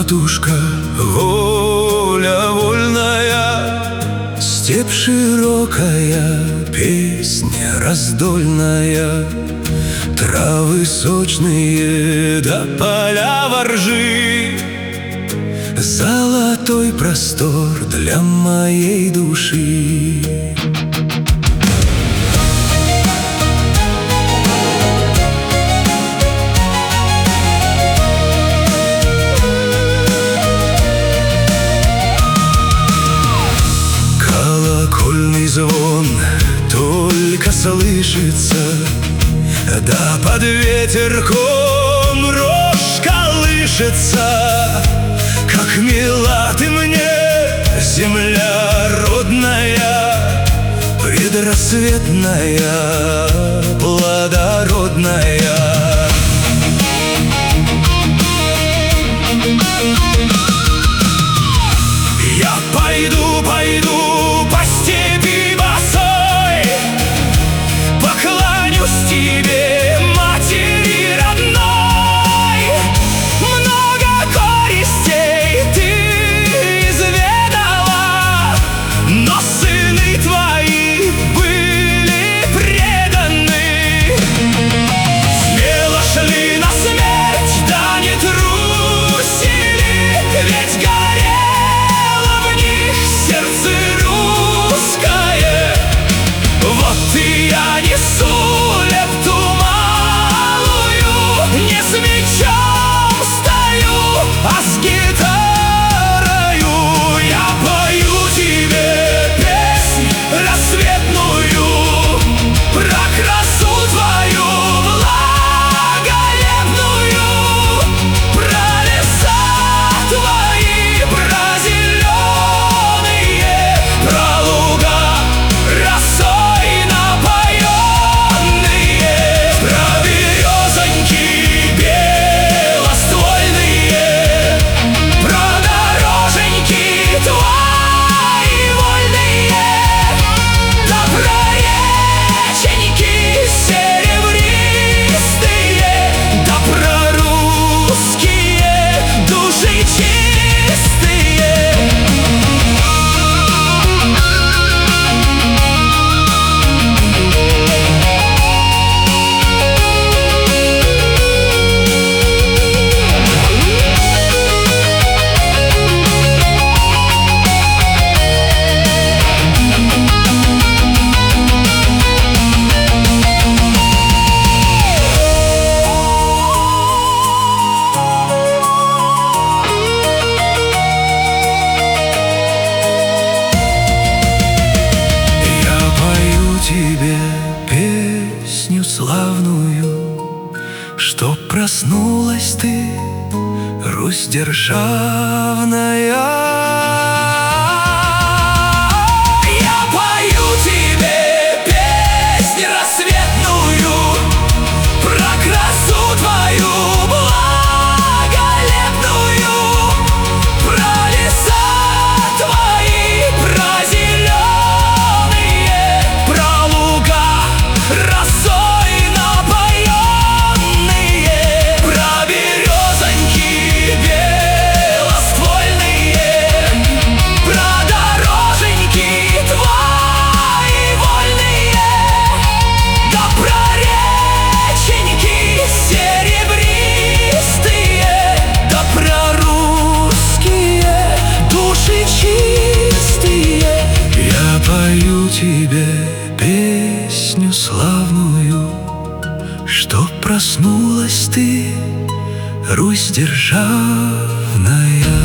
матушка, воля вольная, степь широкая, песня раздольная, травы сочные да поля воржи, золотой простор для моей души. Колокольный звон только слышится, да под ветерком рожь колышется. Как мила ты мне, земля родная, предрассветная, плодородная. Я пойду по степи босой, поклонюсь тебе, матери родной. Много користей ты изведала, но сыны твои были преданы. Смело шли на смерть, да не трусили, ведь горело в них сердце русское. Вот и я несу лепту малую, не с мечом стою, а с гитарою. Я пою тебе песнь рассветную про красу твою благолепную, про леса твои, про зеленые, про луга росой напоенные, про березоньки белоствольные, про дороженьки твои вольные, да про реченьки серебристые, да про русские души чистые. Я пою тебе песню славную, чтоб проснулась ты, Русь державная. Я пою тебе песнь рассветную про красу твою благолепную, про леса твои, про зеленые, про луга росой напоенные, про березоньки белоствольные, про дороженьки твои вольные, да про реченьки серебристые, да про русские души чистые. Я пою тебе песню славную, чтоб проснулась ты, Русь державная.